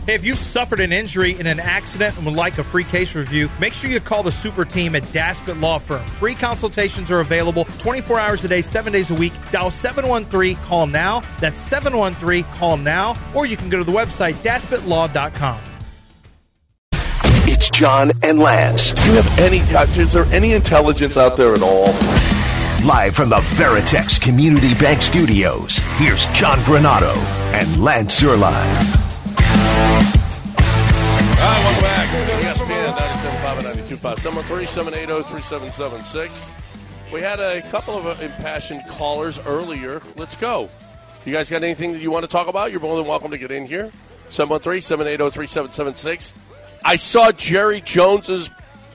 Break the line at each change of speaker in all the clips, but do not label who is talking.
Hey, if you've suffered an injury in an accident and would like a free case review, make sure you call the super team at Daspit Law Firm. Free consultations are available 24 hours a day, 7 days a week. Dial 713-CALL-NOW. That's 713-CALL-NOW. Or you can go to the website, daspitlaw.com.
It's John and Lance.
Do you have is there any intelligence out there at all?
Live from the Veritex Community Bank Studios, here's John Granado and Lance Zierlein.
All right, welcome back. ESPN 97.5 and 92.5. 713-780-3776. We had a couple of impassioned callers earlier. Let's go. You guys got anything that you want to talk about? You're more than welcome to get in here. 713-780-3776. I saw Jerry Jones's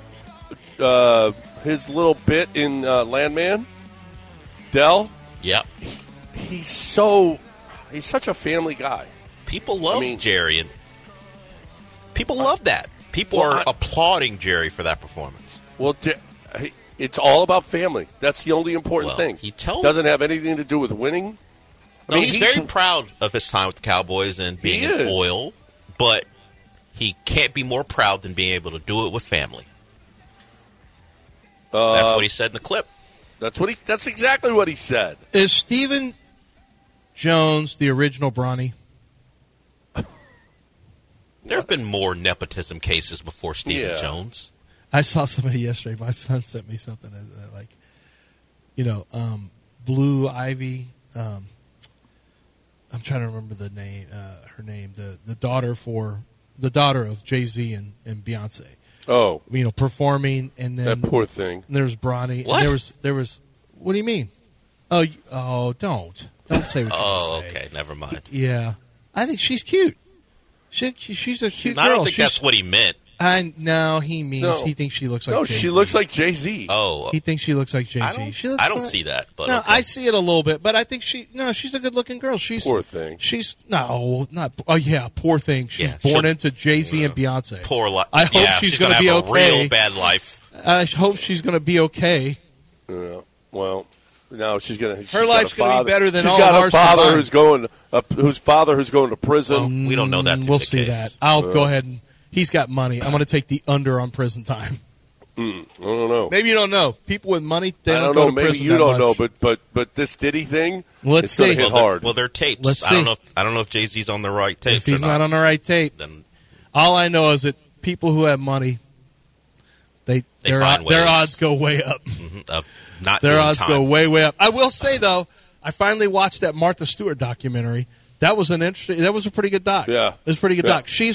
his little bit in Landman. Dell.
Yep.
He's such a family guy.
People love Jerry, and people love that. People are applauding Jerry for that performance.
Well, it's all about family. That's the only important thing. He doesn't have anything to do with winning.
No, he's very proud of his time with the Cowboys and being in oil, but he can't be more proud than being able to do it with family. That's what he said in the clip.
That's exactly what he said.
Is Stephen Jones the original Bronny?
There have been more nepotism cases before Stephen Jones.
I saw somebody yesterday. My son sent me something Blue Ivy. I'm trying to remember the name. Her name. The daughter of Jay-Z and Beyonce.
Oh,
performing, and then
that poor thing.
And there's Bronny.
What?
And there was. What do you mean? Oh, don't say what you say.
Okay, never mind.
Yeah, I think she's cute. She's a cute girl.
I don't think that's what he meant.
He thinks she looks like Jay-Z.
She looks like Jay-Z.
Oh.
He thinks she looks like Jay-Z.
I don't see that. But
no,
okay.
I see it a little bit, but I think she's a good-looking girl.
Poor thing.
Poor thing. She's born into Jay-Z and Beyonce.
Poor life.
I hope she's going to be
have
okay.
A real bad life.
I hope she's going to be okay.
Yeah. Well, no, she's going to.
Her life's going to be better than all
ours.
She's got
a father who's going to prison.
We don't know that.
We'll see that. I'll go ahead and. He's got money. I'm going to take the under on prison time.
I don't know.
Maybe you don't know. People with money, they don't
go
to prison.
Maybe you don't know, but this Diddy thing,
it's
going to hit hard.
Well, they're tapes.
Let's see.
I don't know if Jay-Z's on the right tape.
If he's not on the right tape,
then
all I know is that people who have money, their odds go way up.
Their
odds go way up. I will say though, I finally watched that Martha Stewart documentary. That was that was a pretty good doc.
Yeah,
it was a pretty good doc. She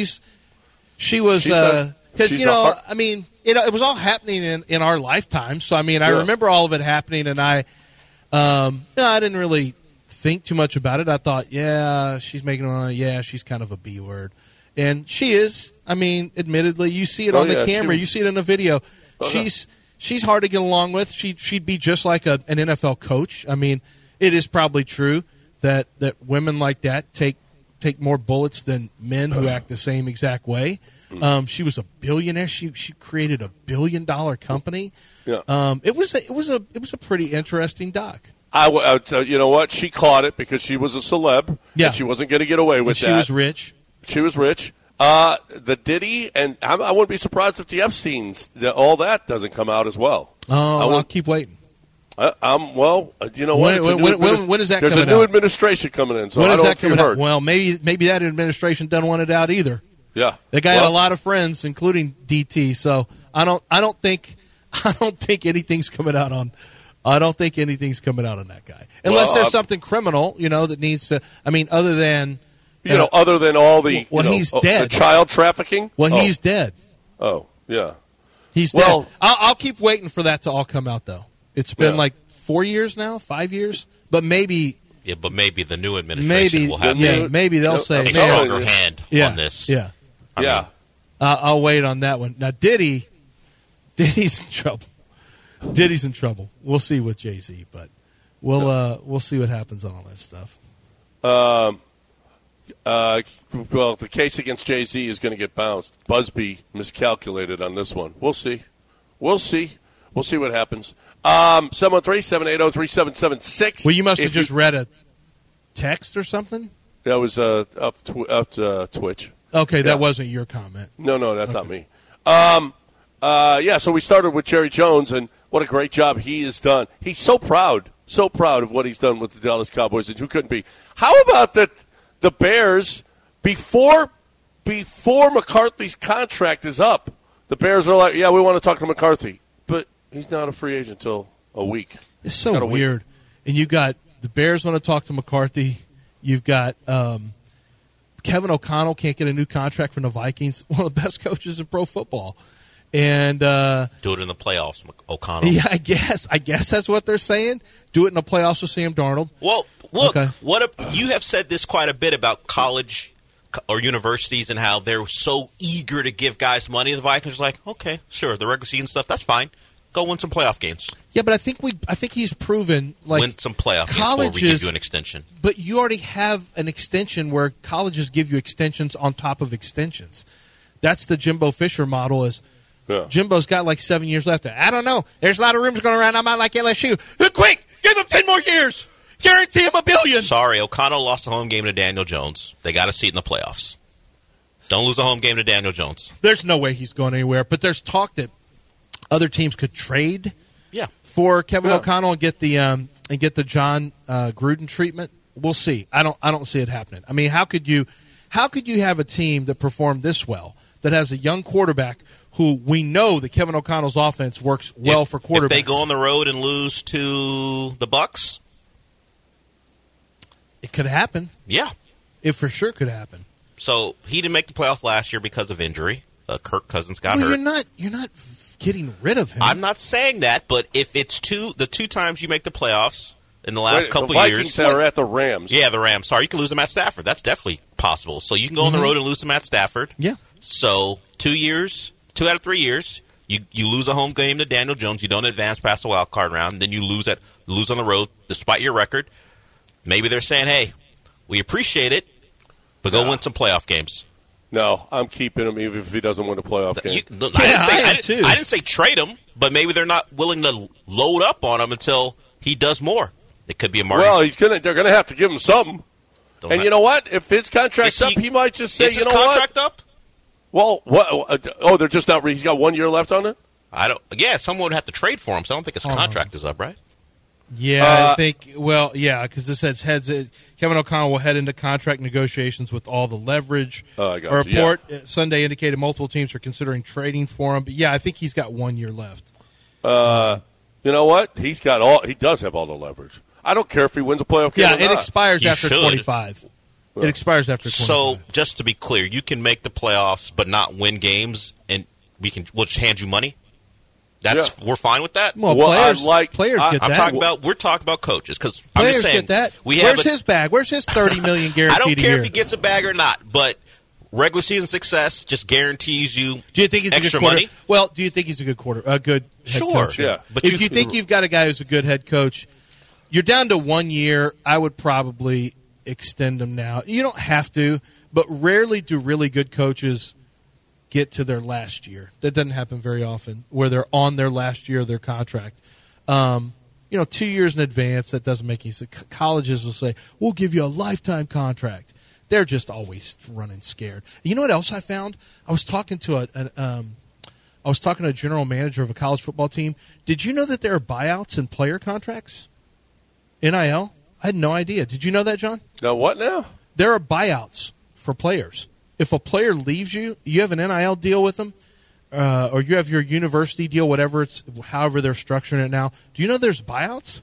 was because it was all happening in our lifetime. So I remember all of it happening, and I didn't really think too much about it. I thought, she's making money. Yeah, she's kind of a B word, and she is. Admittedly, you see it on the camera, you see it in the video. She's hard to get along with. She'd be just like an NFL coach. It is probably true that women like that take more bullets than men who act the same exact way. She was a billionaire. She created $1 billion company.
Yeah.
It was a pretty interesting doc.
I would tell you know what, she caught it because she was a celeb.
Yeah.
And she wasn't going to get away with that.
She was rich.
She was rich. The Diddy, and I wouldn't be surprised if the Epsteins, all that doesn't come out as well.
Oh, I'll keep waiting.
You know what?
When is that coming out?
There's a new administration coming in, so
when
I
is
don't know
that
if you
coming
heard.
out? Well, maybe that administration doesn't want it out either.
Yeah,
the guy had a lot of friends, including DT. So I don't think anything's coming out on. I don't think anything's coming out on that guy, unless there's something criminal, that needs to. Other than
other than all the
he's dead.
The child trafficking.
He's dead.
Oh yeah,
he's dead. I'll keep waiting for that to all come out though. It's been like 4 years now, 5 years, but maybe.
Yeah, but maybe the new administration will have
maybe they'll say
a stronger hand on this.
Yeah.
I'll
wait on that one. Now, Diddy's in trouble. Diddy's in trouble. We'll see with Jay-Z, but we'll see what happens on all that stuff.
The case against Jay-Z is going to get bounced. Busby miscalculated on this one. We'll see. We'll see what happens. 713-780-3776.
Well, you must have just read a text or something?
That was up Twitch.
Okay, that wasn't your comment.
No, that's not me. So we started with Jerry Jones, and what a great job he has done. He's so proud of what he's done with the Dallas Cowboys, and who couldn't be? How about the Bears, before McCarthy's contract is up, the Bears are like, yeah, we want to talk to McCarthy, but he's not a free agent until a week.
It's so weird. And you got the Bears want to talk to McCarthy. You've got Kevin O'Connell can't get a new contract from the Vikings, one of the best coaches in pro football. And
do it in the playoffs, O'Connell.
Yeah, I guess that's what they're saying. Do it in the playoffs with Sam Darnold.
Well, look, you have said this quite a bit about college or universities and how they're so eager to give guys money. The Vikings are like, okay, sure, the regular season stuff, that's fine. Go win some playoff games.
Yeah, but I think he's proven
win some playoff games before we give you an extension.
But you already have an extension where colleges give you extensions on top of extensions. That's the Jimbo Fisher model. Jimbo's got like 7 years left. I don't know. There's a lot of rumors going around. I'm not like LSU. Quick, give them 10 more years. Guarantee him $1 billion.
Sorry, O'Connell lost a home game to Daniel Jones. They got a seat in the playoffs. Don't lose a home game to Daniel Jones.
There's no way he's going anywhere. But there's talk that other teams could trade for Kevin O'Connell and get the John Gruden treatment. We'll see. I don't see it happening. I mean, how could you have a team that performed this well, that has a young quarterback who we know that Kevin O'Connell's offense works well for quarterbacks?
If they go on the road and lose to the Bucs,
it could happen.
Yeah.
It for sure could happen.
So he didn't make the playoffs last year because of injury. Kirk Cousins got hurt.
You're not getting rid of him.
I'm not saying that, but if it's the two times you make the playoffs in the last couple
the
years.
Vikings are at the Rams.
Yeah, the Rams. Sorry, you can lose to Matt Stafford. That's definitely possible. So you can go on the road and lose to Matt Stafford.
Yeah.
So 2 out of 3 years, you lose a home game to Daniel Jones. You don't advance past the wild card round. Then you lose on the road despite your record. Maybe they're saying, hey, we appreciate it, but go win some playoff games.
No, I'm keeping him even if he doesn't win a playoff game.
I didn't say trade him, but maybe they're not willing to load up on him until he does more. It could be a market.
Well, they're going to have to give him something. You know what? If his contract's up, he might just say,
you know what? Is his contract up?
Well, what? They're just not. He's got 1 year left on it.
Yeah, someone would have to trade for him. So I don't think his contract is up, right?
Yeah, I think. Well, yeah, because this heads. Kevin O'Connell will head into contract negotiations with all the leverage.
I got
a report Sunday indicated multiple teams are considering trading for him. But yeah, I think he's got 1 year left.
You know what? He does have all the leverage. I don't care if he wins a playoff game.
Yeah, it expires after 25. It expires after 25.
So, just to be clear, you can make the playoffs but not win games, and we'll just hand you money? We're fine with that?
Well, players get that.
We're talking about coaches, because
I'm
just saying.
Get that. Where's his bag? Where's his $30 million guaranteed a year?
I don't care if he gets a bag or not, but regular season success just guarantees you extra money.
Well, do you think he's a good head coach?
Yeah.
But if you think you've got a guy who's a good head coach, you're down to 1 year. I would probably extend him now. You don't have to, but rarely do really good coaches get to their last year. That doesn't happen very often, where they're on their last year of their contract. 2 years in advance, that doesn't make any sense. Colleges will say, we'll give you a lifetime contract. They're just always running scared. You know what else I found? I was talking to a general manager of a college football team. Did you know that there are buyouts in player contracts? NIL? I had no idea. Did you know that, John?
No, what now?
There are buyouts for players. If a player leaves you have an NIL deal with them, or you have your university deal, however they're structuring it now. Do you know there's buyouts?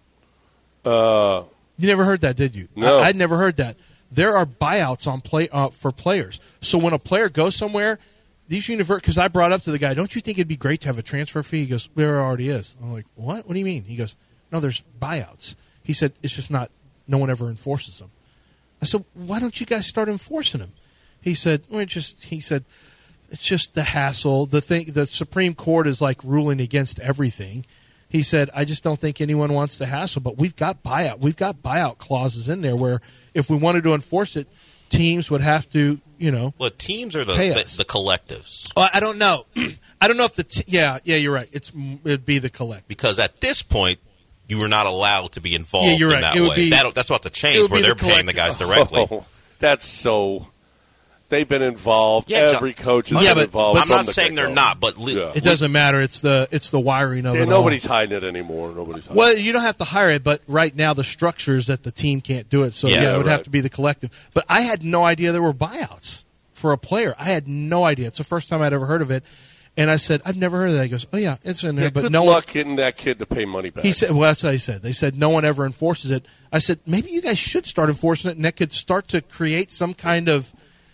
You never heard that, did you?
No.
I'd never heard that. There are buyouts for players. So when a player goes somewhere, because I brought up to the guy, don't you think it'd be great to have a transfer fee? He goes, there already is. I'm like, what? What do you mean? He goes, no, there's buyouts. He said, it's just no one ever enforces them. I said, why don't you guys start enforcing them? He said, it's just the hassle. The Supreme Court is like ruling against everything. He said, I just don't think anyone wants the hassle, but we've got buyout clauses in there where if we wanted to enforce it, teams would have to,
Well, teams are the collectives.
I don't know. I don't know if you're right. It'd be the collective.
Because at this point, you were not allowed to be involved in that way. That's about to change where they're paying the guys directly.
Oh, that's so... They've been involved.
Yeah,
Every coach has been involved.
I'm not saying they're not, but
it doesn't matter. It's the wiring of it.
Nobody's hiding it anymore.
Well, you don't have to hire it, but right now the structure is that the team can't do it, so it would have to be the collective. But I had no idea there were buyouts for a player. I had no idea. It's the first time I'd ever heard of it. And I said, I've never heard of that. He goes, oh, yeah, it's in there.
Yeah,
but
good
no
luck
one,
getting that kid to pay money back.
He said, well, that's what he said. They said no one ever enforces it. I said, maybe you guys should start enforcing it, and that could start to create some kind of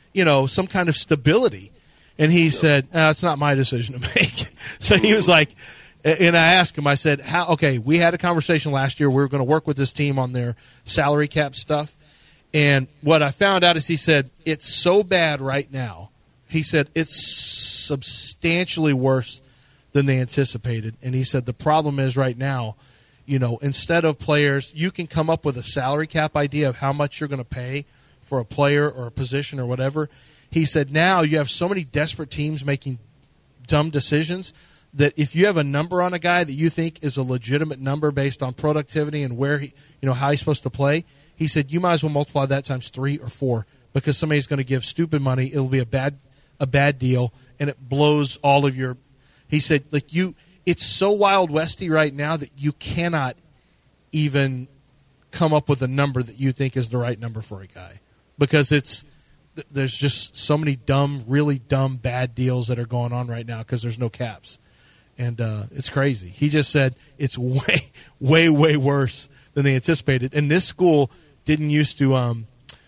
stability. And he said, it's not my decision to make. So he was like, and I asked him, I said, we had a conversation last year. We were going to work with this team on their salary cap stuff. And what I found out is he said, it's so bad right now. He said, it's substantially worse than they anticipated. And he said, the problem is right now, instead of players, you can come up with a salary cap idea of how much you're going to pay for a player or a position or whatever. He said, now you have so many desperate teams making dumb decisions that if you have a number on a guy that you think is a legitimate number based on productivity and where how he's supposed to play, he said, you might as well multiply that times 3 or 4 because somebody's going to give stupid money. It'll be a bad deal, and it blows all of your. He said, it's so Wild Westy right now that you cannot even come up with a number that you think is the right number for a guy because there's just so many really dumb, bad deals that are going on right now because there's no caps, and it's crazy. He just said it's way, way, way worse than they anticipated, and this school didn't used to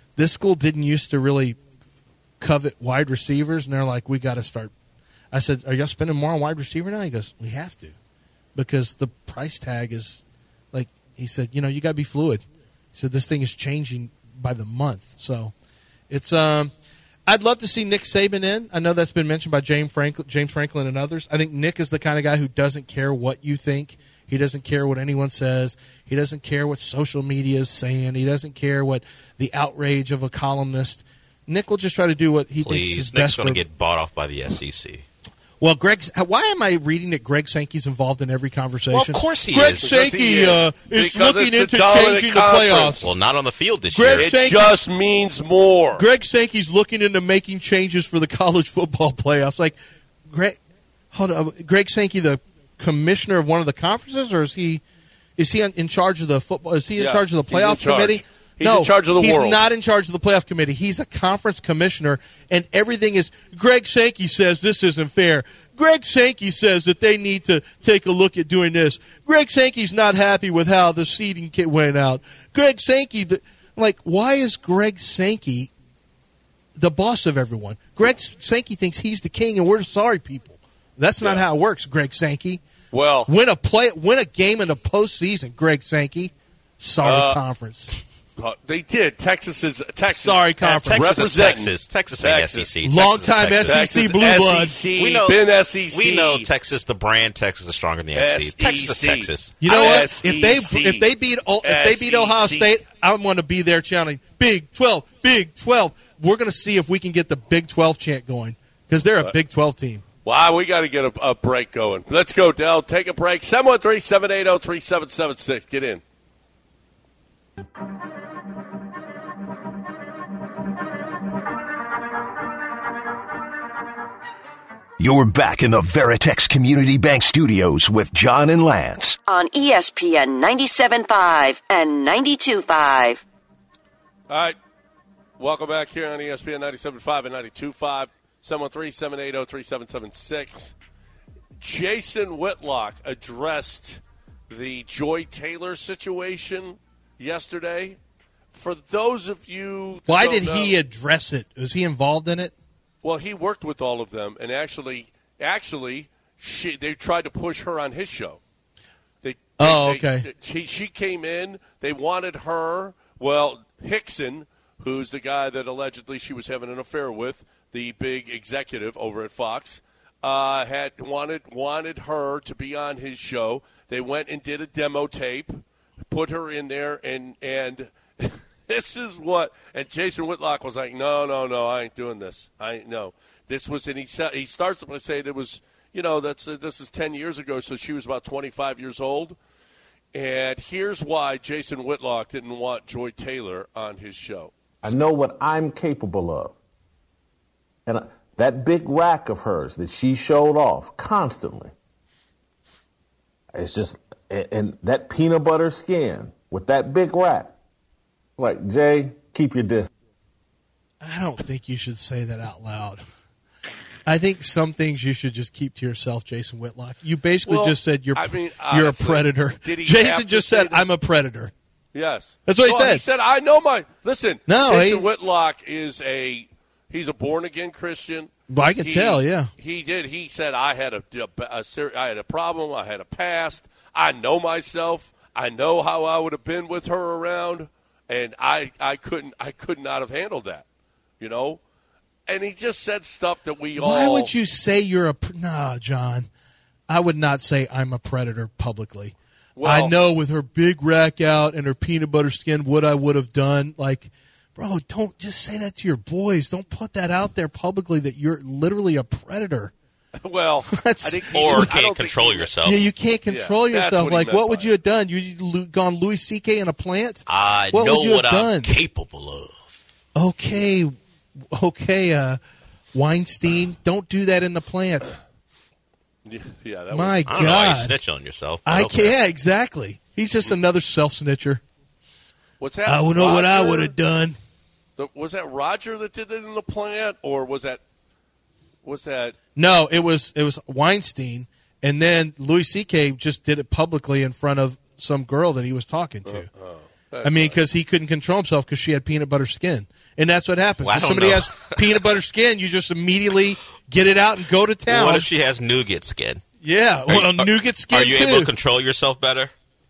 really covet wide receivers, and they're like, we got to start. I said, are y'all spending more on wide receiver now? He goes, we have to because the price tag is like, he said, you got to be fluid. He said, this thing is changing by the month. So it's I'd love to see Nick Saban in. I know that's been mentioned by James Franklin and others. I think Nick is the kind of guy who doesn't care what you think. He doesn't care what anyone says. He doesn't care what social media is saying. He doesn't care what the outrage of a columnist. Nick will just try to do what he thinks is
Nick's
best.
Going to get bought off by the SEC.
Well, why am I reading that Greg Sankey's involved in every conversation?
Well, of course he
Greg
is.
Sankey is looking into changing the playoffs.
Well, not on the field this
year.
It just means more.
Greg Sankey's looking into making changes for the college football playoffs. Like, Greg Sankey, the commissioner of one of the conferences, or is he in charge of the football? Is he in charge of the playoff committee?
He's in charge of the world.
He's not in charge of the playoff committee. He's a conference commissioner, and everything is Greg Sankey says this isn't fair. Greg Sankey says that they need to take a look at doing this. Greg Sankey's not happy with how the seeding kit went out. Greg Sankey, why is Greg Sankey the boss of everyone? Greg Sankey thinks he's the king, and we're sorry people. That's not how it works, Greg Sankey.
Well,
win a game in the postseason, Greg Sankey. Sorry, conference.
They did. Texas.
Sorry, conference.
Texas ain't SEC.
Long-time SEC blue blood.
Been SEC.
We know Texas, the brand. Texas is stronger than the SEC. Texas is Texas.
You know what? If they beat Ohio State, I want to be there chanting Big 12, Big 12. We're going to see if we can get the Big 12 chant going because they're a Big 12 team.
Wow, we got to get a break going. Let's go, Del. Take a break. 713-780-3776. Get in.
You're back in the Veritex Community Bank Studios with John and Lance.
On ESPN 97.5 and 92.5.
All right. Welcome back here on ESPN 97.5 and 92.5. 713-780-3776. Jason Whitlock addressed the Joy Taylor situation yesterday. For those of you
why did he address it? Was he involved in it?
Well, he worked with all of them, and actually, they tried to push her on his show.
Okay.
She came in. They wanted her. Well, Hickson, who's the guy that allegedly she was having an affair with, the big executive over at Fox, had wanted her to be on his show. They went and did a demo tape, put her in there, and this is what. And Jason Whitlock was like, no, I ain't doing this. This was, and he starts by saying it was, this is 10 years ago, so she was about 25 years old. And here's why Jason Whitlock didn't want Joy Taylor on his show.
I know what I'm capable of. And that big rack of hers that she showed off constantly, it's just, and that peanut butter skin with that big rack, like, Jay, keep your distance.
I don't think you should say that out loud. I think some things you should just keep to yourself, Jason Whitlock. You basically just said you're a predator. Jason just said, I'm a predator.
Yes.
That's what he said.
He said, I know my – listen,
no,
Jason Whitlock is he's a born-again Christian.
Well, I can tell, yeah.
He did. He said, I had a problem. I had a past. I know myself. I know how I would have been with her around, and I could not have handled that, you know? And he just said stuff that we all –
Why would you say you're a – nah, John. I would not say I'm a predator publicly. Well, I know with her big rack out and her peanut butter skin what I would have done. Like, bro, don't just say that to your boys. Don't put that out there publicly that you're literally a predator.
Well,
can't control yourself.
Yeah, you can't control yourself. Like, what would you have done? You'd gone Louis C.K. in a plant?
I know what I'm capable of.
Okay, Weinstein, don't do that in the plant.
Yeah,
that my God.
I don't know why you snitch on yourself.
Yeah, exactly. He's just another self-snitcher.
What's that?
I would know what I would have done.
Was that Roger that did it in the plant, or was that?
No, it was Weinstein, and then Louis C.K. just did it publicly in front of some girl that he was talking to. I mean, because he couldn't control himself because she had peanut butter skin. And that's what happens.
Well,
if somebody has peanut butter skin, you just immediately get it out and go to town.
What if she has nougat skin?
Yeah, nougat skin,
Are you
too.
able to control yourself better?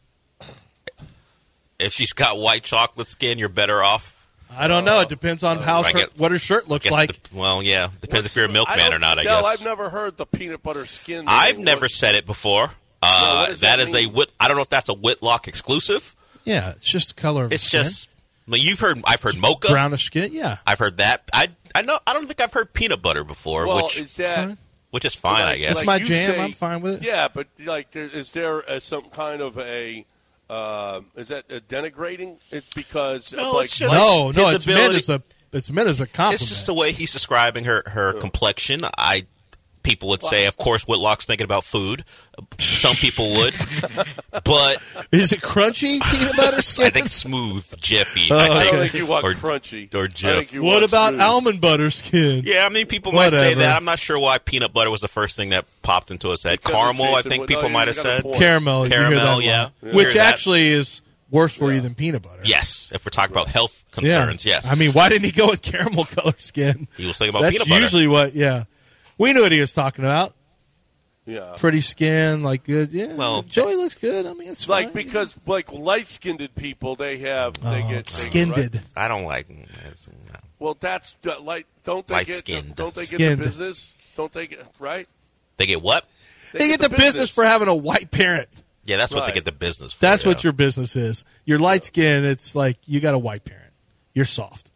If she's got white chocolate skin, you're better off?
I don't know. It depends on what her shirt looks like.
Depends if you're a milkman or not, I guess.
I've never heard the peanut butter skin.
I've never said it before. That is mean? I don't know if that's a Whitlock exclusive.
Yeah, it's just the color of the skin.
Just... I've heard mocha,
brownish skin. Yeah,
I've heard that. I don't think I've heard peanut butter before.
Well,
which is fine, I guess.
It's my jam. I'm fine with it.
Yeah, but is there some kind of a? Is that denigrating? It's because
it's meant as a compliment.
It's just the way he's describing her complexion. People would say, of course, Whitlock's thinking about food. Some people would, but
is it crunchy peanut butter skin?
I think smooth, Jiffy.
I don't think you want crunchy
or Jiff.
What about almond butter skin?
Yeah, I mean, people might say that. I'm not sure why peanut butter was the first thing that popped into his head. Caramel, I think people might have said.
Caramel,
yeah.
Which actually is worse for you than peanut butter.
Yes, if we're talking about health concerns, yes.
I mean, why didn't he go with caramel color skin?
He was thinking about peanut butter.
That's usually what, we knew what he was talking about.
Yeah.
Pretty skin, like good. Yeah.
Well,
Joey looks good. I mean, it's
like
fine.
Because light-skinned people, they get
skinned.
Right?
I don't like.
Well, that's don't they get the business? Don't they get right?
They get what?
They get the business for having a white parent.
Yeah, that's what they get the business for.
That's what your business is. You're light skinned. It's like you got a white parent. You're soft.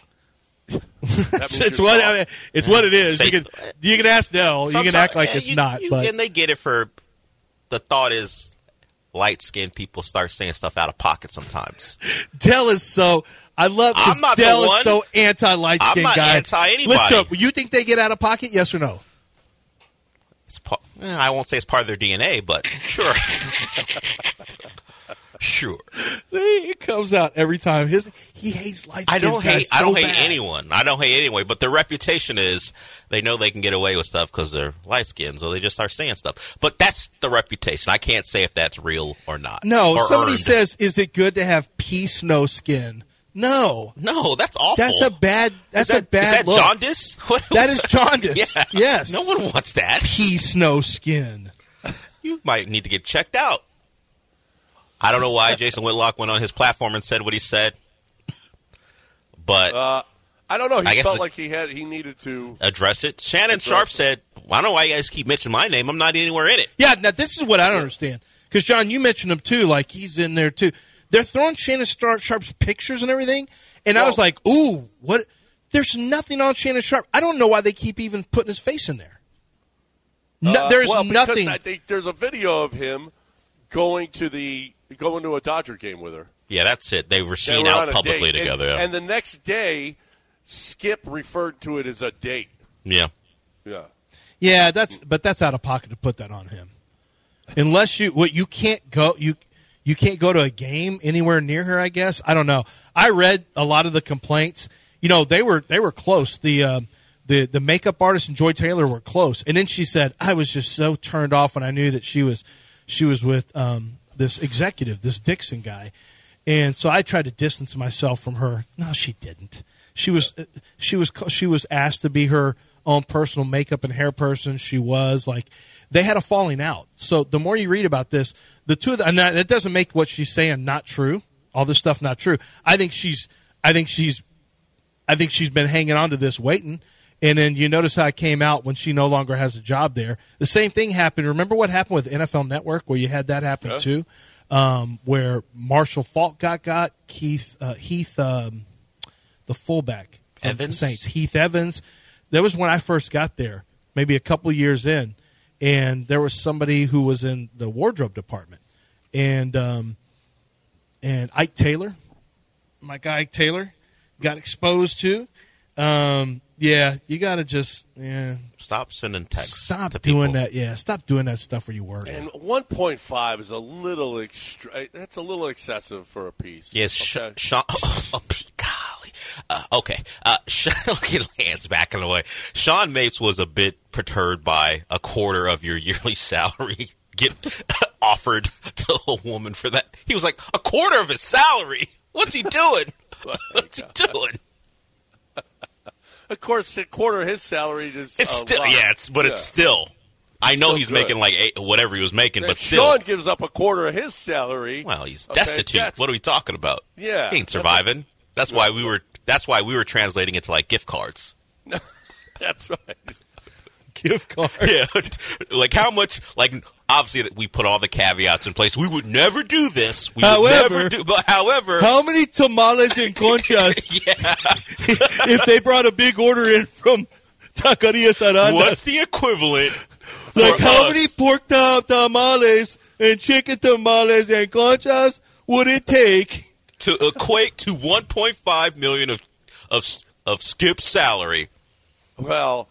It's what it is. You can ask Dell. You can act like it's not.
And they get it for the thought is light-skinned people start saying stuff out of pocket sometimes.
Dell is so – I love because Dell is so anti-light-skinned guy.
I'm not anti-anybody.
Listen, you think they get out of pocket, yes or no?
I won't say it's part of their DNA, but sure. Sure.
See, it comes out every time. He hates light skin.
I don't hate anyone. I don't hate anyone. But their reputation is they know they can get away with stuff because they're light skinned, so they just start saying stuff. But that's the reputation. I can't say if that's real or not.
No,
or
somebody
earned.
says, "Is it good to have pea snow skin?" No,
that's awful.
That's a bad. That's a bad.
Is that
look.
jaundice?
That is jaundice.
Yeah.
Yes.
No one wants that.
Pea snow skin.
You might need to get checked out. I don't know why Jason Whitlock went on his platform and said what he said, but
I don't know. He felt like he needed to
address it. Shannon Sharp said, "I don't know why you guys keep mentioning my name. I'm not anywhere in it."
Yeah, now this is what I don't understand because John, you mentioned him too. Like he's in there too. They're throwing Shannon Sharp's pictures and everything, and I was like, "Ooh, what?" There's nothing on Shannon Sharp. I don't know why they keep even putting his face in there. There's nothing.
There's a video of him going to a Dodger game with her.
Yeah, that's it. They were seen out publicly together.
And the next day, Skip referred to it as a date.
Yeah.
Yeah.
Yeah, that's out of pocket to put that on him. Unless you can't go to a game anywhere near her, I guess. I don't know. I read a lot of the complaints. They were close. The makeup artist and Joy Taylor were close. And then she said, I was just so turned off when I knew that she was with this executive, this Dixon guy. And so I tried to distance myself from her. No, she didn't. She was asked to be her own personal makeup and hair person. She was they had a falling out. So the more you read about this, the two of them, and it doesn't make what she's saying not true. All this stuff not true. I think she's been hanging on to this, waiting. And then you notice how it came out when she no longer has a job there. The same thing happened. Remember what happened with NFL Network, where you had that happen too, where Marshall Faulk got Heath, the fullback from the Saints, Heath Evans. That was when I first got there, maybe a couple years in, and there was somebody who was in the wardrobe department, and Ike Taylor, my guy Ike Taylor, got exposed to. Yeah, you got to just
stop sending texts.
Stop
to
doing
people.
that. Yeah, stop doing that stuff where you work.
And 1.5 is a little that's a little excessive for a piece.
Yes,
okay?
Sean. Golly. Okay. Look at Lance backing away. Sean Mates was a bit perturbed by a quarter of your yearly salary get offered to a woman for that. He was like, a quarter of his salary? What's he doing? What's he doing?
Of course, a quarter of his salary is
it's still it's still. I know he's making like whatever he was making, but still.
Sean gives up a quarter of his salary.
Well, he's destitute. What are we talking about?
Yeah,
he ain't surviving. That's why we were translating it to like gift cards.
That's right.
Gift cards.
Yeah, like how much? Like obviously we put all the caveats in place. We would never do this. However,
how many tamales and conchas? If they brought a big order in from Taquerias Arandas,
what's the equivalent?
Like how many pork tamales and chicken tamales and conchas would it take
to equate to 1.5 million of Skip's salary?
Well,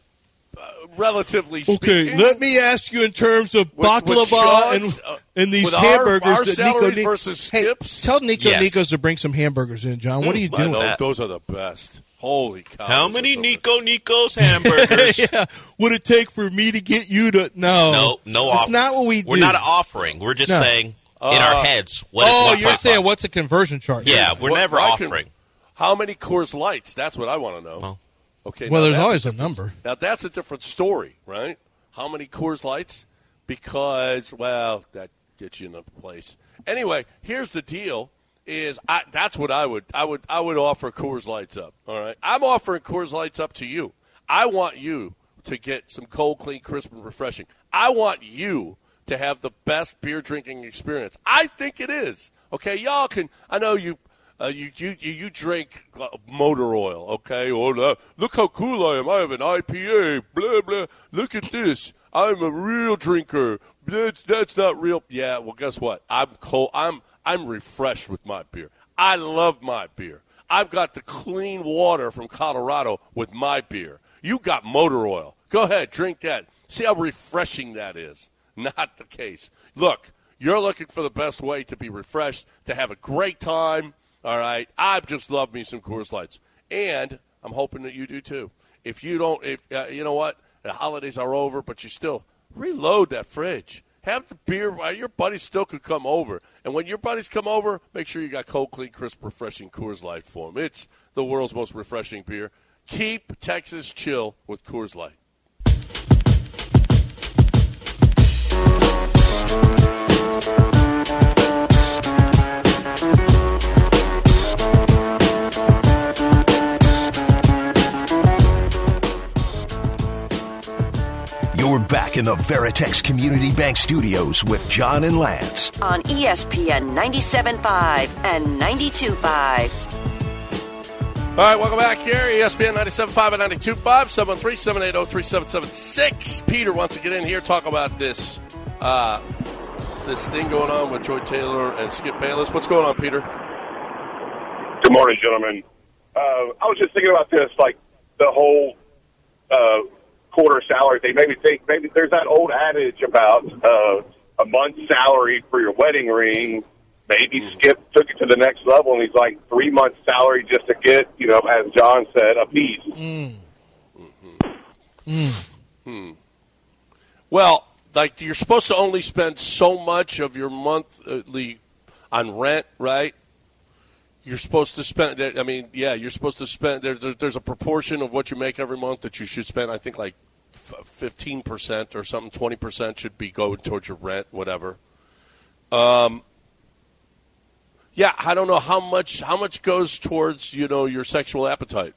relatively speaking.
Okay, let me ask you in terms of baklava and these hamburgers.
Our
that
salaries
Nico
versus Skip's?
Hey, tell Nikos to bring some hamburgers in, John. What are you doing?
Those are the best. Holy cow.
How many Nikos hamburgers?
Yeah, would it take for me to get you to... No
That's
offer. Not what we do.
We're not offering. We're just saying in our heads.
You're saying what's a conversion chart?
Yeah, we're never offering.
How many Coors Lights? That's what I want to know.
Well,
okay.
Well, there's always a number.
Now, that's a different story, right? How many Coors Lights? Because, that gets you in a place. Anyway, here's the deal. That's what I would offer Coors Lights up. All right, I'm offering Coors Lights up to you. I want you to get some cold, clean, crisp, and refreshing. I want you to have the best beer drinking experience. I think it is. Okay, y'all can. I know you. You drink motor oil. Okay, look how cool I am. I have an IPA. Blah blah. Look at this. I'm a real drinker. That's not real. Yeah. Well, guess what? I'm cold. I'm refreshed with my beer. I love my beer. I've got the clean water from Colorado with my beer. You got motor oil. Go ahead, drink that. See how refreshing that is. Not the case. Look, you're looking for the best way to be refreshed, to have a great time. All right, I just love me some Coors Lights, and I'm hoping that you do too. If you don't, you know what, the holidays are over, but you still reload that fridge. Have the beer. Your buddies still could come over, and when your buddies come over, make sure you got cold, clean, crisp, refreshing Coors Light for them. It's the world's most refreshing beer. Keep Texas chill with Coors Light.
You're back in the Veritex Community Bank Studios with John and Lance.
On ESPN 97.5 and 92.5.
All right, welcome back here. ESPN 97.5 and 92.5, 713-780-3776. Peter wants to get in here, talk about this this thing going on with Joy Taylor and Skip Bayless. What's going on, Peter?
Good morning, gentlemen. I was just thinking about this, like the whole quarter salary thing made me think maybe there's that old adage about a month's salary for your wedding ring. Maybe Skip took it to the next level, and he's like 3 months' salary just to get, as John said, a piece.
Well, like you're supposed to only spend so much of your monthly on rent, right? You're supposed to spend. I mean, yeah, you're supposed to spend. There's a proportion of what you make every month that you should spend. I think like 15% or something. 20% should be going towards your rent, whatever. Yeah, I don't know how much goes towards your sexual appetite.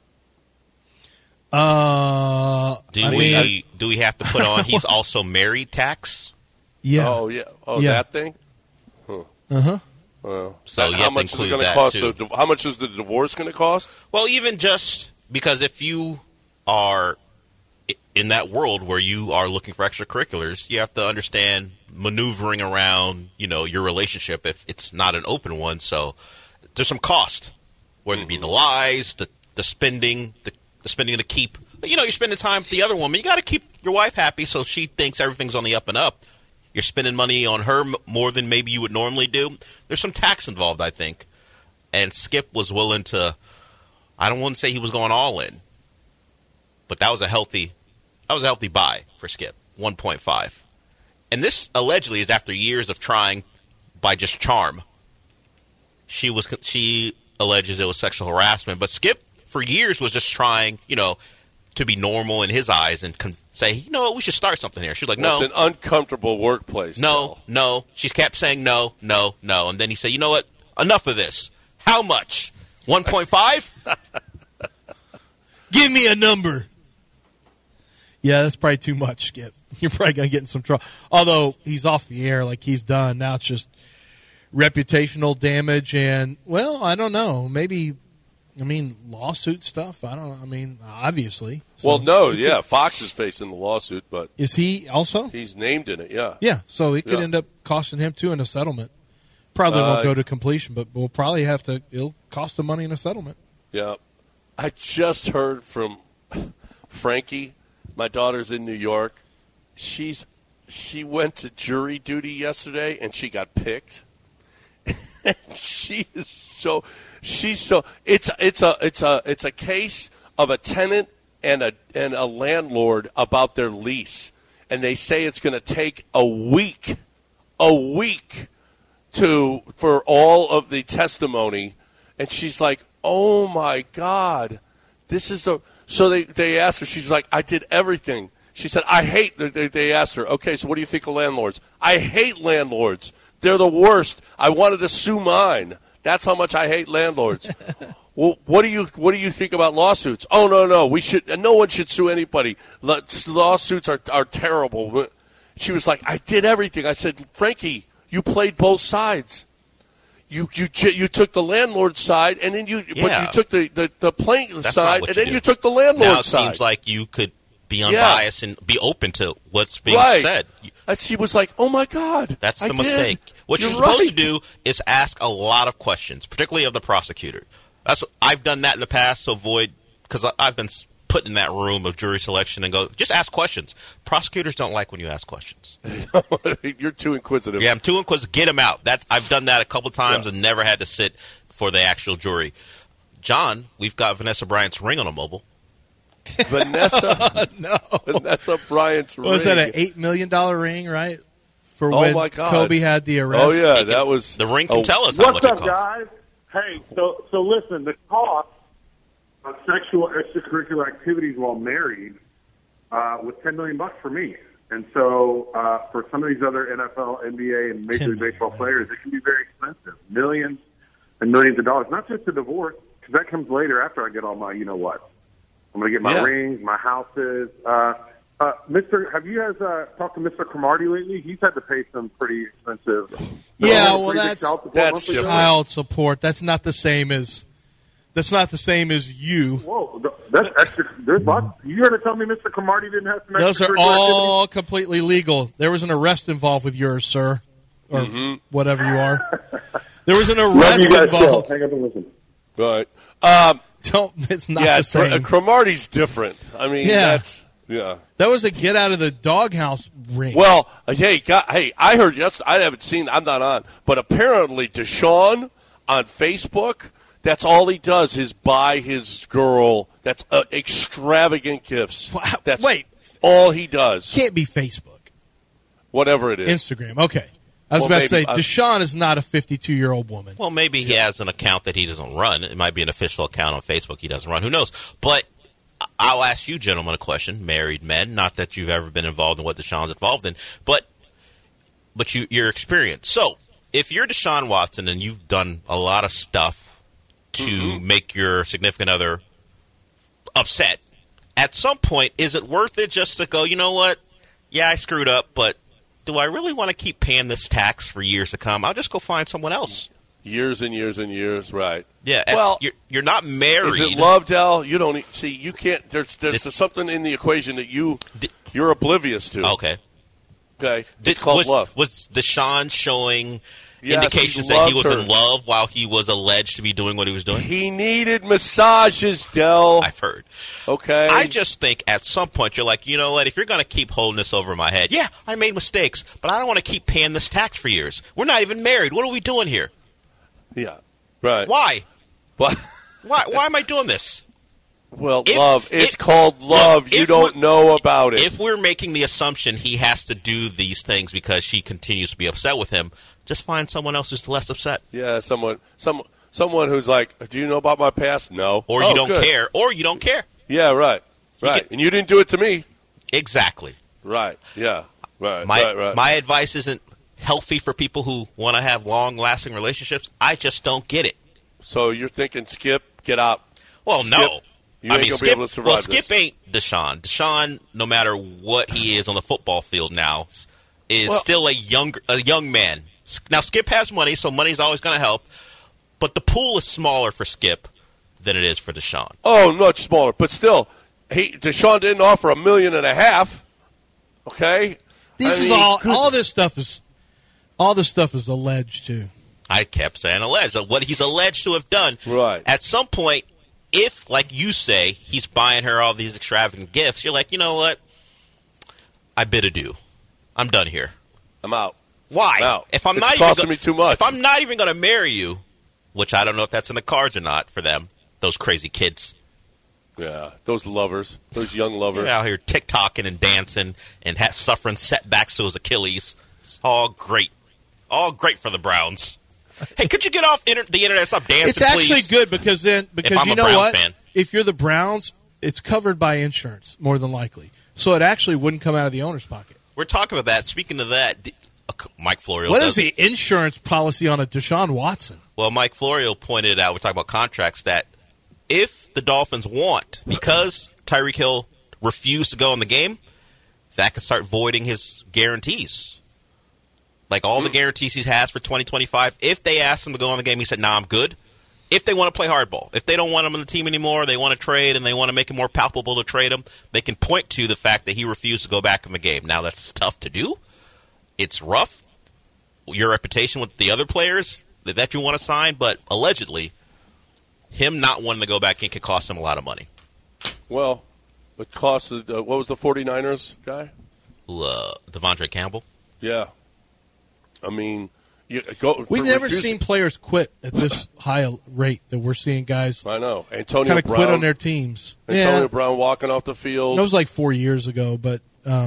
Do we have to put on he's also married tax?
Yeah.
Oh yeah. Oh
yeah.
That thing.
Huh.
So
how much is it going to cost? How much is the divorce going to cost?
Well, even just because if you are in that world where you are looking for extracurriculars, you have to understand maneuvering around, your relationship if it's not an open one. So there's some cost, whether it be the lies, the spending, the spending to keep. You're spending time with the other woman. You got to keep your wife happy so she thinks everything's on the up and up. You're spending money on her more than maybe you would normally do. There's some tax involved, I think. And Skip was willing to, I don't want to say he was going all in, but that was a healthy buy for Skip, 1.5. And this allegedly is after years of trying by just charm. She alleges it was sexual harassment, but Skip for years was just trying, to be normal in his eyes and say, we should start something here. She's like, no.
It's an uncomfortable workplace.
No. She kept saying no. And then he said, you know what? Enough of this. How much? 1.5?
Give me a number. Yeah, that's probably too much, Skip. You're probably going to get in some trouble. Although he's off the air, like he's done. Now it's just reputational damage and, well, I don't know. Maybe... lawsuit stuff. I don't know. Obviously. So
well, no, yeah. Fox is facing the lawsuit, but
is he also?
He's named in it. Yeah.
Yeah. So it could end up costing him too in a settlement. Probably won't go to completion, but we'll probably have to. It'll cost him money in a settlement.
Yeah. I just heard from Frankie. My daughter's in New York. She went to jury duty yesterday and she got picked. It's a case of a tenant and a landlord about their lease, and they say it's going to take a week for all of the testimony, and she's like, oh my God, this is so they asked her, she's like, I did everything. She said, they asked her, okay, so what do you think of landlords? I hate landlords. They're the worst. I wanted to sue mine. That's how much I hate landlords. Well, what do you think about lawsuits? Oh, no, no one should sue anybody. Lawsuits are terrible. She was like, I did everything. I said, Frankie, you played both sides. You took the landlord's side, and then you took the plaintiff's side, and then you took the landlord's side.
Now it seems like you could be unbiased and be open to what's being said.
And she was like, oh, my God.
That's the mistake. What you're supposed to do is ask a lot of questions, particularly of the prosecutor. I've done that in the past to avoid, because I've been put in that room of jury selection and go, just ask questions. Prosecutors don't like when you ask questions.
You're too inquisitive.
Yeah, I'm too inquisitive. Get them out. I've done that a couple times and never had to sit for the actual jury. John, we've got Vanessa Bryant's ring on a mobile.
Vanessa Bryant's ring.
Was that an $8 million ring, right? For when Kobe had the arrest.
Oh yeah, that was
the ring. Can tell us how much it costs.
What's up, guys? Hey, so listen, the cost of sexual extracurricular activities while married was $10 million for me, and so for some of these other NFL, NBA, and Major League Baseball players, it can be very expensive, millions and millions of dollars. Not just a divorce, because that comes later after I get all my, you know what. I'm going to get my rings, my houses. Have you guys talked to Mr. Cromartie lately? He's had to pay some pretty expensive.
Yeah, well, that's child support. That's not the same as you.
Whoa, that's extra. There's lots. You going to tell me Mr. Cromartie didn't have some?
Those are all completely legal. There was an arrest involved with yours, sir, or whatever you are. There was an arrest involved.
Hang up and listen.
Right.
It's not the same.
Cromartie's different. I mean, Yeah.
That was a get out of the doghouse ring.
Well, hey, I heard, I haven't seen, I'm not on, but apparently Deshaun on Facebook, that's all he does is buy his girl, that's extravagant gifts.
Wow.
That's
Wait.
all he does.
Can't be Facebook.
Whatever it is.
Instagram, okay. I was about to say, Deshaun is not a 52-year-old woman.
Well, maybe he has an account that he doesn't run. It might be an official account on Facebook he doesn't run. Who knows? But I'll ask you, gentlemen, a question. Married men, not that you've ever been involved in what Deshaun's involved in, but your experience. So, if you're Deshaun Watson and you've done a lot of stuff to make your significant other upset, at some point, is it worth it just to go, you know what? Yeah, I screwed up, but do I really want to keep paying this tax for years to come? I'll just go find someone else.
Years and years and years, right?
Yeah. Well, you're not married.
Is it love, Del? You don't see. You can't. There's something in the equation that you're oblivious to.
Okay.
Okay. It's called love.
Was Deshaun showing indications that he was in love while he was alleged to be doing what he was doing?
He needed massages, Del.
I've heard.
Okay.
I just think at some point you're like, you know what? If you're going to keep holding this over my head, yeah, I made mistakes, but I don't want to keep paying this tax for years. We're not even married. What are we doing here?
Yeah. Right.
Why?
What?
Why am I doing this?
Well, love. It's called love. You don't know about it.
If we're making the assumption he has to do these things because she continues to be upset with him, just find someone else who's less upset.
Yeah, someone who's like, do you know about my past? No.
Or you don't care. Or you don't care.
Yeah, right. Right. And you didn't do it to me.
Exactly.
Right. Yeah. Right.
My advice isn't healthy for people who want to have long-lasting relationships. I just don't get it.
So you're thinking, Skip, get out.
Well,
Skip,
no.
You ain't gonna be able to survive
Skip ain't Deshaun. Deshaun, no matter what he is on the football field now, is still a young man. Now, Skip has money, so money's always going to help. But the pool is smaller for Skip than it is for Deshaun.
Oh, much smaller. But still, Deshaun didn't offer $1.5 million. Okay?
All this stuff is alleged, too.
I kept saying alleged. What he's alleged to have done.
Right.
At some point, if, like you say, he's buying her all these extravagant gifts, you're like, you know what? I bid adieu. I'm done here.
I'm out.
Why?
Now,
if I'm
it's costing me too much.
If I'm not even going to marry you, which I don't know if that's in the cards or not for them, those crazy kids.
Yeah, those lovers, those young lovers.
They're out here TikToking and dancing and suffering setbacks to his Achilles. It's all great. All great for the Browns. Hey, could you get off the internet and stop dancing,
It's actually
please?
good because you know what?
Fan.
If you're the Browns, it's covered by insurance, more than likely. So it actually wouldn't come out of the owner's pocket.
We're talking about that. Speaking of that, Mike Florio.
What is the insurance policy on a Deshaun Watson?
Well, Mike Florio pointed out, we're talking about contracts, that if the Dolphins want, because Tyreek Hill refused to go in the game, that could start voiding his guarantees. Like all the guarantees he has for 2025, if they asked him to go in the game, he said, nah, I'm good. If they want to play hardball, if they don't want him on the team anymore, they want to trade and they want to make it more palpable to trade him, they can point to the fact that he refused to go back in the game. Now, that's tough to do. It's rough. Your reputation with the other players that you want to sign, but allegedly, him not wanting to go back in could cost him a lot of money.
Well, it cost, what was the 49ers guy?
Devondre Campbell?
Yeah. I mean,
we've never seen players quit at this high rate that we're seeing guys.
I know. Antonio
kind of
Brown
quit on their teams.
Antonio Brown walking off the field.
That was like 4 years ago, but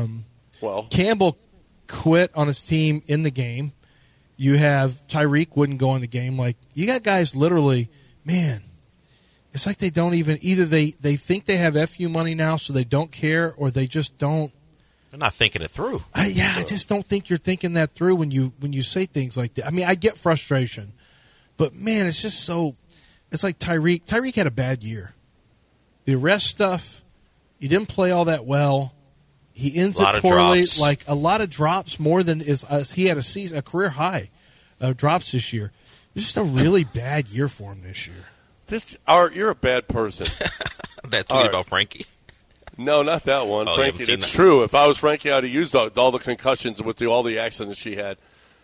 Campbell quit on his team in the game. You have Tyreek wouldn't go in the game. Like, you got guys literally, man, it's like they don't even, either they think they have FU money now so they don't care, or they just don't.
They're not thinking it through.
I just don't think you're thinking that through when you say things like that. I mean, I get frustration, but man, it's just so. It's like Tyreek. Tyreek had a bad year. The arrest stuff, he didn't play all that well. He ends it poorly. Like a lot of drops, more than he had a career high of drops this year. It's just a really bad year for him this year.
Art, you're a bad person.
That tweet about Frankie.
No, not that one.
Oh,
Frankie, it's true. If I was Frankie, I'd have used all the concussions with all the accidents she had.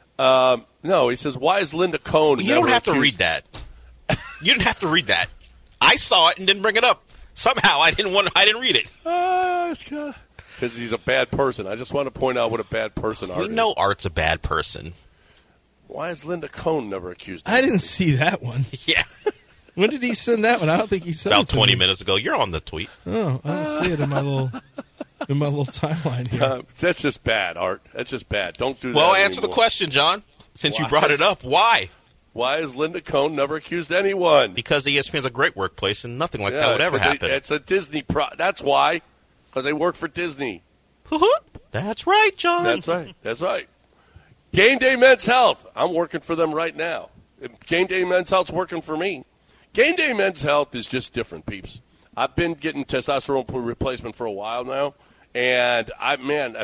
No, he says, why is Linda Cohn
You don't have to read that. You didn't have to read that. I saw it and didn't bring it up. Somehow I didn't read it.
because he's a bad person. I just want to point out what a bad person Art is.
We know Art's a bad person.
Why is Linda Cohn never accused?
I didn't see that one.
Yeah.
When did he send that one? I don't think he sent
About
it to
20
me.
minutes ago. You're on the tweet.
Oh, I don't see it in my little timeline here.
That's just bad, Art. That's just bad. Don't do that.
Well, answer
anymore.
the question, John. Since
Why?
you brought it up, why?
Why has Linda Cohn never accused anyone?
Because ESPN's a great workplace, and nothing like that would ever happen.
It's a Disney That's why. Because they work for Disney.
That's right, John.
That's right. That's right. Game Day Men's Health. I'm working for them right now. Game Day Men's Health's working for me. Game Day Men's Health is just different, peeps. I've been getting testosterone replacement for a while now, and I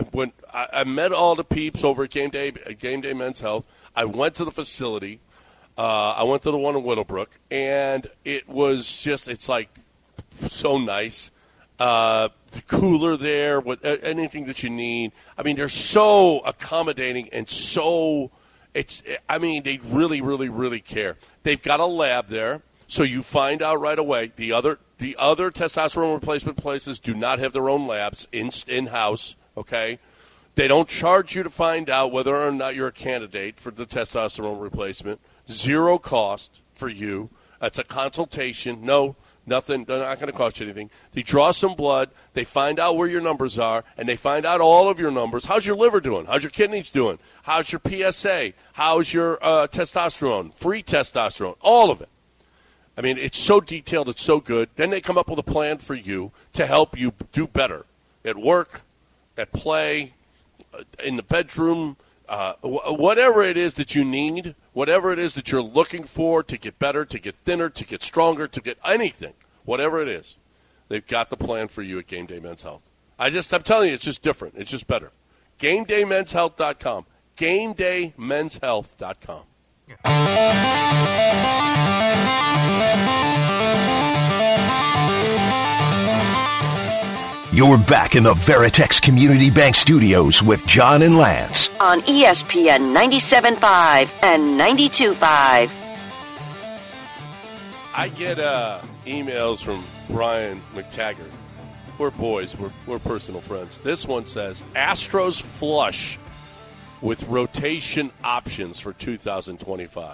met all the peeps over at Game Day Men's Health. I went to the facility. I went to the one in Willowbrook, and it was just, it's like so nice. The cooler there with anything that you need. I mean, they're so accommodating and so they really, really, really care. They've got a lab there, so you find out right away. The other testosterone replacement places do not have their own labs in-house, okay? They don't charge you to find out whether or not you're a candidate for the testosterone replacement. Zero cost for you. That's a consultation. No, nothing. They're not going to cost you anything. They draw some blood. They find out where your numbers are, and they find out all of your numbers. How's your liver doing? How's your kidneys doing? How's your PSA? How's your testosterone? Free testosterone. All of it. I mean, it's so detailed. It's so good. Then they come up with a plan for you to help you do better at work, at play, in the bedroom, whatever it is that you need, whatever it is that you're looking for to get better, to get thinner, to get stronger, to get anything, whatever it is, they've got the plan for you at Game Day Men's Health. I'm telling you, it's just different. It's just better. GameDayMen'sHealth.com. GameDayMen'sHealth.com.
You're back in the Veritex Community Bank Studios with John and Lance.
On ESPN 97.5 and 92.5.
I get emails from Brian McTaggart. We're boys. We're personal friends. This one says, Astros flush with rotation options for 2025.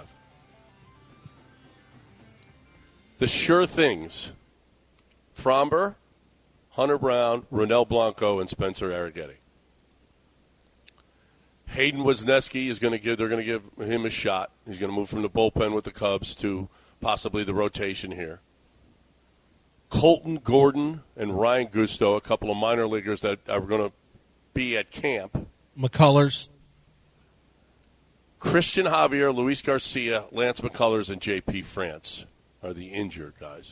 The sure things. Fromber, Hunter Brown, Ronel Blanco, and Spencer Arrighetti. Hayden Wesneski is going to give. They're going to give him a shot. He's going to move from the bullpen with the Cubs to possibly the rotation here. Colton Gordon and Ryan Gusto, a couple of minor leaguers that are going to be at camp.
McCullers.
Christian Javier, Luis Garcia, Lance McCullers, and J.P. France are the injured guys.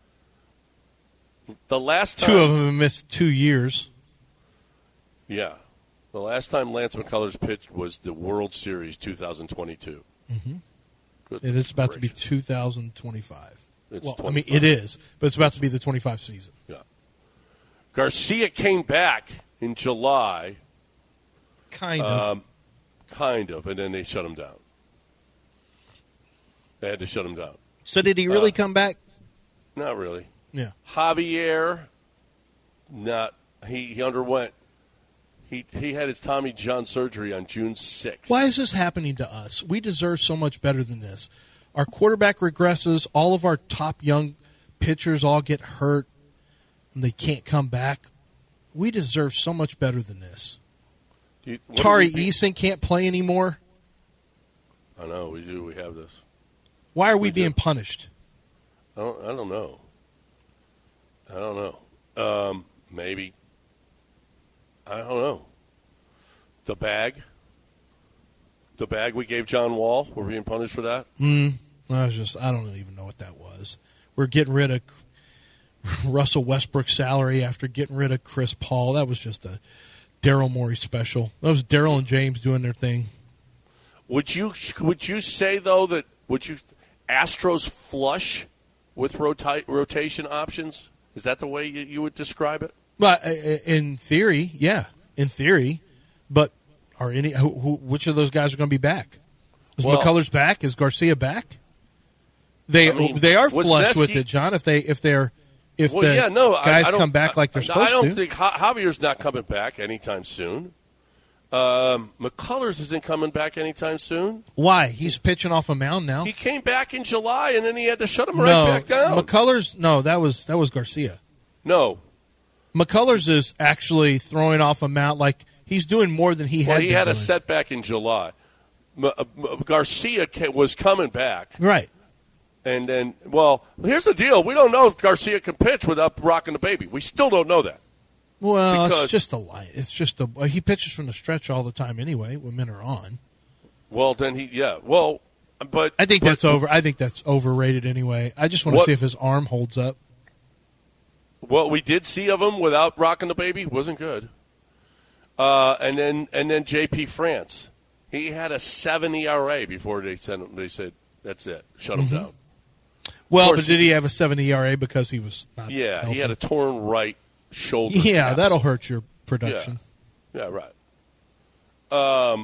The last time,
two of them missed 2 years.
Yeah. The last time Lance McCullers pitched was the World Series 2022.
Mm-hmm. And it's about to be 2025.
It's
well,
25.
I mean, it is, but it's about to be the 25 season.
Yeah. Garcia came back in July.
Kind of.
And then they shut him down. They had to shut him down.
So did he really come back?
Not really.
Yeah.
Javier, he underwent. He had his Tommy John surgery on June 6th.
Why is this happening to us? We deserve so much better than this. Our quarterback regresses. All of our top young pitchers all get hurt, and they can't come back. We deserve so much better than this. Tari Eason can't play anymore.
I know, we do. We have this.
Why are we being punished?
I don't know. Maybe. I don't know. The bag we gave John Wall, we're being punished for that?
I don't even know what that was. We're getting rid of Russell Westbrook's salary after getting rid of Chris Paul. That was just a Daryl Morey special. That was Daryl and James doing their thing.
Would you say, though, that Astros flush with rotation options? Is that the way you would describe it?
Well, in theory, yeah. In theory. But which of those guys are going to be back? Is McCullers back? Is Garcia back? They are flush with it, John. If if guys come back like they're supposed to.
I don't think Javier's not coming back anytime soon. McCullers isn't coming back anytime soon.
Why? He's pitching off a mound now.
He came back in July, and then he had to shut him right back down.
McCullers, no, that was Garcia.
No.
McCullers is actually throwing off a mound like he's doing more than he had.
Well, he had a setback in July. Garcia was coming back.
Right.
And then, well, here's the deal. We don't know if Garcia can pitch without rocking the baby. We still don't know that.
Well, it's just a lie. It's just he pitches from the stretch all the time anyway when men are on.
Well, then but
I think that's over. I think that's overrated anyway. I just want to see if his arm holds up.
What we did see of him without rocking the baby wasn't good. And then J.P. France, he had a 7 ERA before they sent him. They said that's it, shut him down.
Well, but did he have a 7 ERA because he was not?
Yeah,
healthy?
He had a torn right shoulder.
Yeah,
capsule.
that'll hurt your production.
Yeah, right.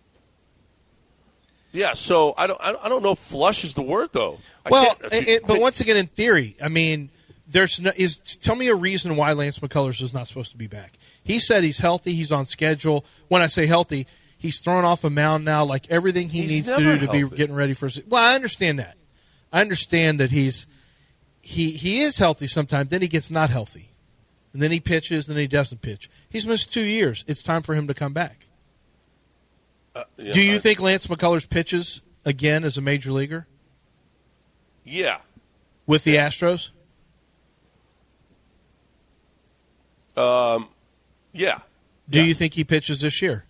Yeah, so I don't know if flush is the word though.
But once again, in theory, I mean, tell me a reason why Lance McCullers is not supposed to be back. He said he's healthy, he's on schedule. When I say healthy, he's thrown off a mound now, like everything he needs to do to be getting ready for. Well, I understand that. I understand that he is healthy sometimes. Then he gets not healthy, and then he pitches, then he doesn't pitch. He's missed 2 years. It's time for him to come back. Do you think Lance McCullers pitches again as a major leaguer?
Yeah.
With the Astros?
Yeah.
Do you think he pitches this year?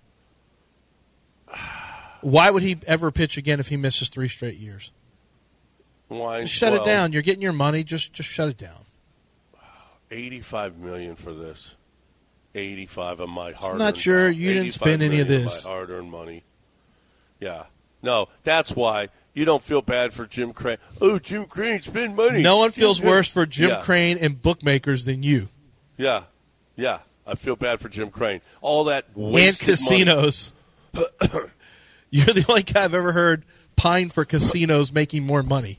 Why would he ever pitch again if he misses 3 straight years?
Why?
Shut it down. You're getting your money. Just shut it down.
$85 million for this. 85 of my hard-earned.
I'm not sure you didn't spend any of this.
My hard-earned money. Yeah. No, that's why you don't feel bad for Jim Crane. Oh, Jim Crane spend money.
No one feels worse for Jim Crane and bookmakers than you.
Yeah. Yeah. I feel bad for Jim Crane. All that wasted
and casinos. You're the only guy I've ever heard pine for casinos making more money.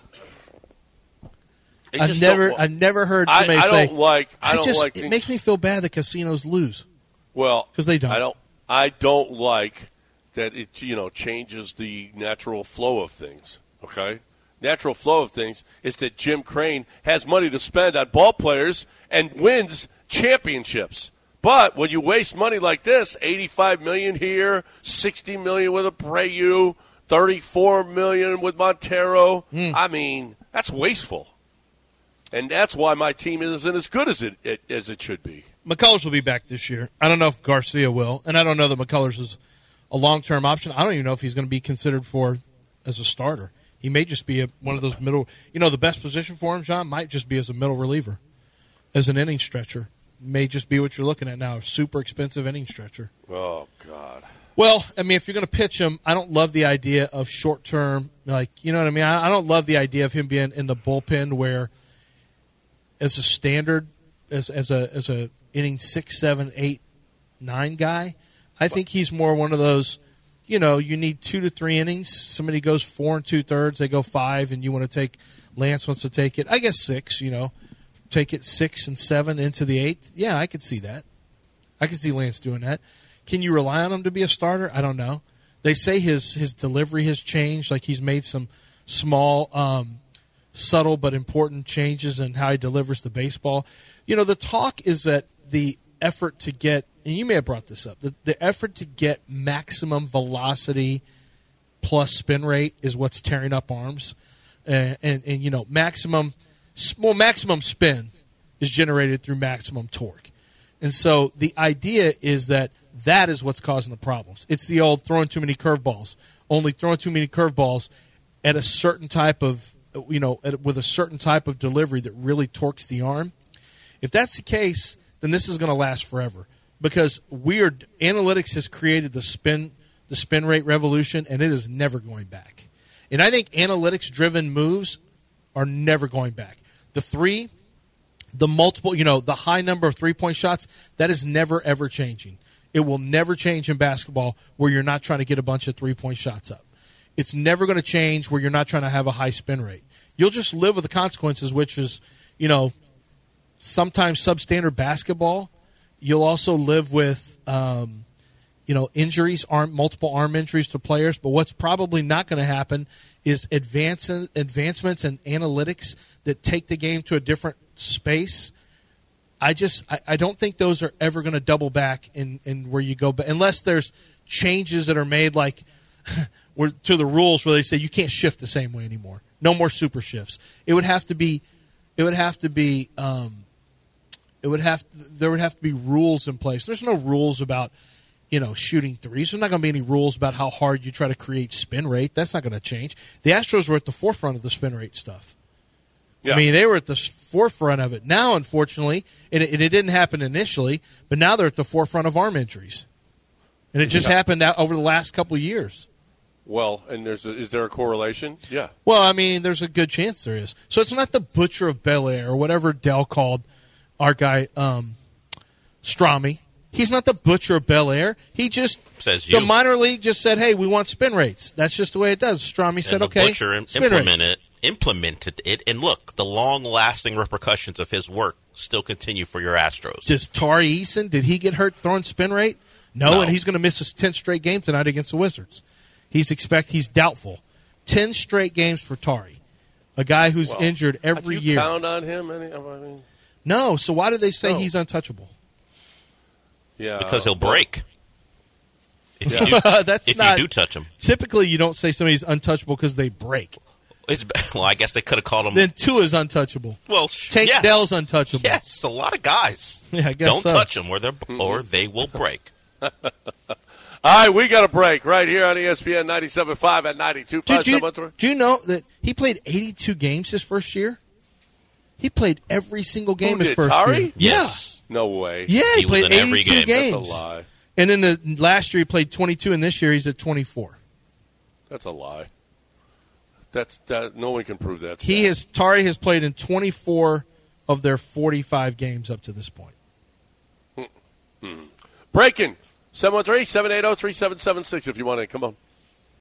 I've never heard somebody say. It makes me feel bad that casinos lose.
Well,
because they don't.
I don't like that it changes the natural flow of things. Okay, natural flow of things is that Jim Crane has money to spend on ball players and wins championships. But when you waste money like this, $85 million here, $60 million with Abreu, $34 million with Montero. I mean, that's wasteful. And that's why my team isn't as good as it should be.
McCullers will be back this year. I don't know if Garcia will, and I don't know that McCullers is a long-term option. I don't even know if he's going to be considered as a starter. He may just be one of those middle. The best position for him, John, might just be as a middle reliever, as an inning stretcher. May just be what you're looking at now, a super expensive inning stretcher.
Oh, God.
Well, I mean, if you're going to pitch him, I don't love the idea of short-term, you know what I mean? I don't love the idea of him being in the bullpen where – as a standard, as a inning 6, 7, 8, 9 guy, I think he's more one of those. You need 2 to 3 innings. Somebody goes 4 2/3, they go 5, and you want to take. Lance wants to take it. I guess 6. Take it 6 and 7 into the 8th. Yeah, I could see that. I could see Lance doing that. Can you rely on him to be a starter? I don't know. They say his delivery has changed. Like he's made some small. Subtle but important changes in how he delivers the baseball. The talk is that the effort to get, and you may have brought this up, the effort to get maximum velocity plus spin rate is what's tearing up arms. And maximum spin is generated through maximum torque. And so the idea is that is what's causing the problems. It's the old throwing too many curveballs. Only throwing too many curveballs at a certain type of with a certain type of delivery that really torques the arm. If that's the case, then this is going to last forever because analytics has created the spin rate revolution, and it is never going back. And I think analytics-driven moves are never going back. The multiple, the high number of three-point shots, that is never, ever changing. It will never change in basketball where you're not trying to get a bunch of three-point shots up. It's never going to change where you're not trying to have a high spin rate. You'll just live with the consequences, which is, sometimes substandard basketball, you'll also live with, injuries, multiple arm injuries to players. But what's probably not going to happen is advancements in analytics that take the game to a different space. I don't think those are ever going to double back in where you go, unless there's changes that are made like to the rules where they say you can't shift the same way anymore. No more super shifts. There would have to be rules in place. There's no rules about shooting threes. There's not going to be any rules about how hard you try to create spin rate. That's not going to change. The Astros were at the forefront of the spin rate stuff. Yeah. I mean, they were at the forefront of it. Now, unfortunately, and it didn't happen initially, but now they're at the forefront of arm injuries. And it just happened over the last couple of years.
Well, and is there a correlation? Yeah.
Well, I mean, there's a good chance there is. So it's not the Butcher of Bel Air or whatever Dell called our guy Strami. He's not the Butcher of Bel Air. He just
says
the minor league just said, "Hey, we want spin rates." That's just the way it does. Strami said, "Okay."
Butcher implemented it, and look, the long-lasting repercussions of his work still continue for your Astros.
Does Tari Eason, did he get hurt throwing spin rate? No, and he's going to miss his 10th straight game tonight against the Wizards. He's doubtful. 10 straight games for Tari, a guy who's injured every year.
Pound on him?
No, so why do they say he's untouchable?
Yeah,
because he'll break. If you do touch him.
Typically, you don't say somebody's untouchable because they break.
I guess they could have called him.
Then Tua's untouchable.
Well,
Tank Dell's untouchable.
Yes, a lot of guys.
Yeah, I guess
don't touch them, or they will break.
All right, we got a break right here on ESPN 97.5 at 92.5.
Do you know that he played 82 games his first year? He played every single game his first year.
Yes.
Yeah. No way.
Yeah, he played 82 games.
That's a lie.
And then last year he played 22, and this year he's at 24.
That's a lie. No one can prove that.
Tari has played in 24 of their 45 games up to this point.
Breaking 713-780-3776 if you want to. Come on.